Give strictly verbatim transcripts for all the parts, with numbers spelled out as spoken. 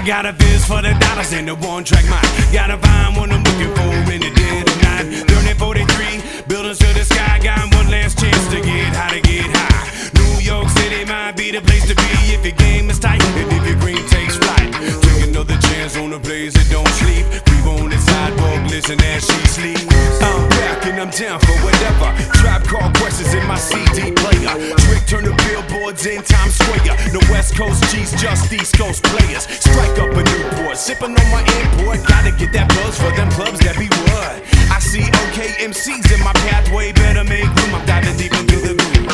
I got a fist for the dollars and the one-track mind. Gotta find what I'm looking for in the dead of night. thirty forty-three, buildings to the sky. Got one last chance to get high, to get high. New York City might be the place to be if your game is tight and if your green takes flight. Take another chance on a blaze that don't sleep. Creep on the sidewalk, listen as she sleeps. I'm back and I'm down for whatever. Trap call questions in my C D player. Trick turn the billboards in Times Square. The West Coast G's just East Coast players. Strike up a Newport, sipping on my import. Gotta get that buzz for them clubs that be what. I see O K M Cs in my pathway. Better make room, I'm diving deep into the groove.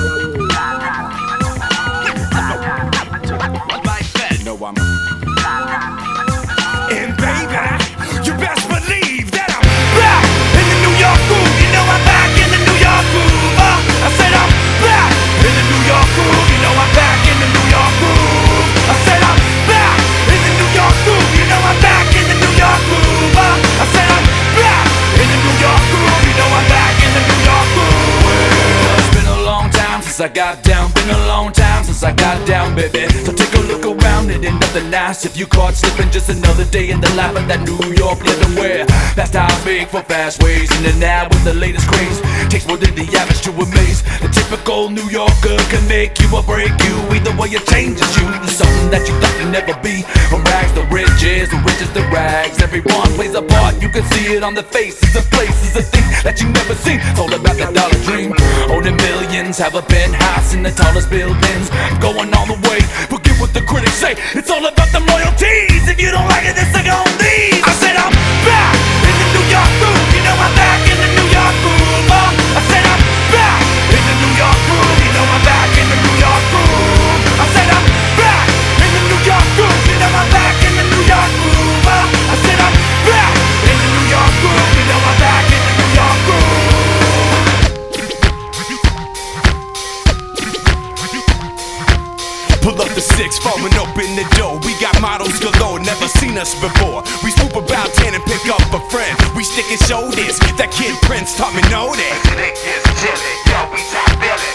Like that, you know I'm. And baby, you best believe that I'm back in the New York groove. You know I'm back in the New York groove. Uh, I said I'm back in the New York groove. You know I'm back in the New York groove. I said I'm back in the New York groove. You know I'm back in the New York groove. Uh, I said I'm back in the New York groove. You know I'm back in the New York groove. Well, it's been a long time since I got down. Been a long time since I got down, baby. So take a look around, it ain't nothing nice. If you caught slipping, just another day in the life of that New York living where fast time big for fast ways. In and out with the latest craze. Takes more than the average to amaze. The typical New Yorker can make you or break you. Either way it changes you to something that you thought you'd never be. From rags to riches, from riches to rags. Everyone plays a part, you can see it on the faces of places, of things that you never seen. It's all about the dollar dream. Owning millions, have a penthouse in the tallest buildings. Going all the way, forget what the critics say. It's all about the loyalties. If you don't like it, then suck on these. I said I'm back in the New York groove. You know I'm back in the New York groove. Uh, I said I'm back in the New York groove. You know I'm back in the New York groove. I said I'm back in the New York groove. You know I'm back in the New York groove. Uh, I said I'm back in the New York groove. You know I'm back in the New York groove. Pull up the six, falling up in the door. We got models galore, never seen us before. We swoop about ten and pick up a friend. We stick and show this. That kid Prince taught me know that. Yo, we top billing.